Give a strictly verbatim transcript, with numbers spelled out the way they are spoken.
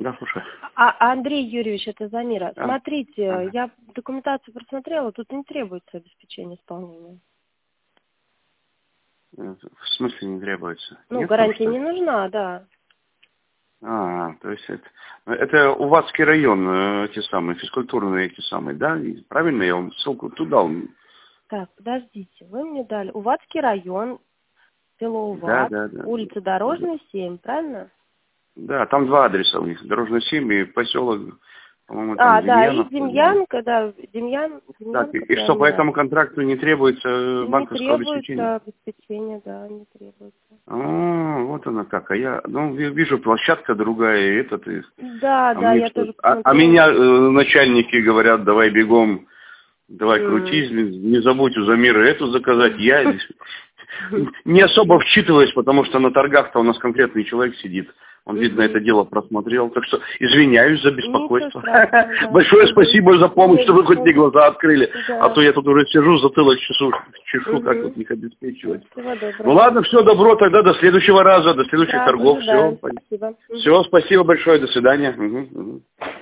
Да, слушай. А, Андрей Юрьевич, это Замира. А? Смотрите, Ага. я документацию просмотрела, тут не требуется обеспечение исполнения. В смысле не требуется? Ну, Нет, гарантия там, не нужна, да. А, то есть это, это Уватский район, э, эти самые, физкультурные эти самые, да? И правильно я вам ссылку туда дал? Так, подождите, вы мне дали. Уватский район, село Да, Уват, да, да. улица Да, Дорожная, семь, правильно? да, там два адреса у них. Дорожный семь и поселок, по-моему, там А, да, и Демьянов. Демьянка, да, Демьян, Так, и, Демьянка, и что, по Пионера. этому контракту не требуется э, Не банковского обеспечения? требуется обеспечение, да, не требуется. А, вот она как. А я, ну, ви- вижу, площадка другая, и этот, и... Да, А да, мне я что? тоже А, а посмотрела. меня э, начальники говорят, давай бегом, давай М. крутись, не забудь у Замира эту заказать. Я не особо вчитываюсь, потому что на торгах-то у нас конкретный человек сидит. Он, видно, это Мгм. дело просмотрел. Так что извиняюсь за Ничего беспокойство. страшного, да. Большое Мгм. спасибо за помощь, что Нет, вы хоть мне глаза открыли. А то да. я тут уже сижу, затылок чешу, чешу, как вот Угу. их обеспечивать. Всего Ну доброго. ладно, все, добро, тогда до следующего раза, до следующих Да, торгов. Все, ожидаем. Спасибо. Мгм. все, спасибо большое, до свидания. Мгм, мгм.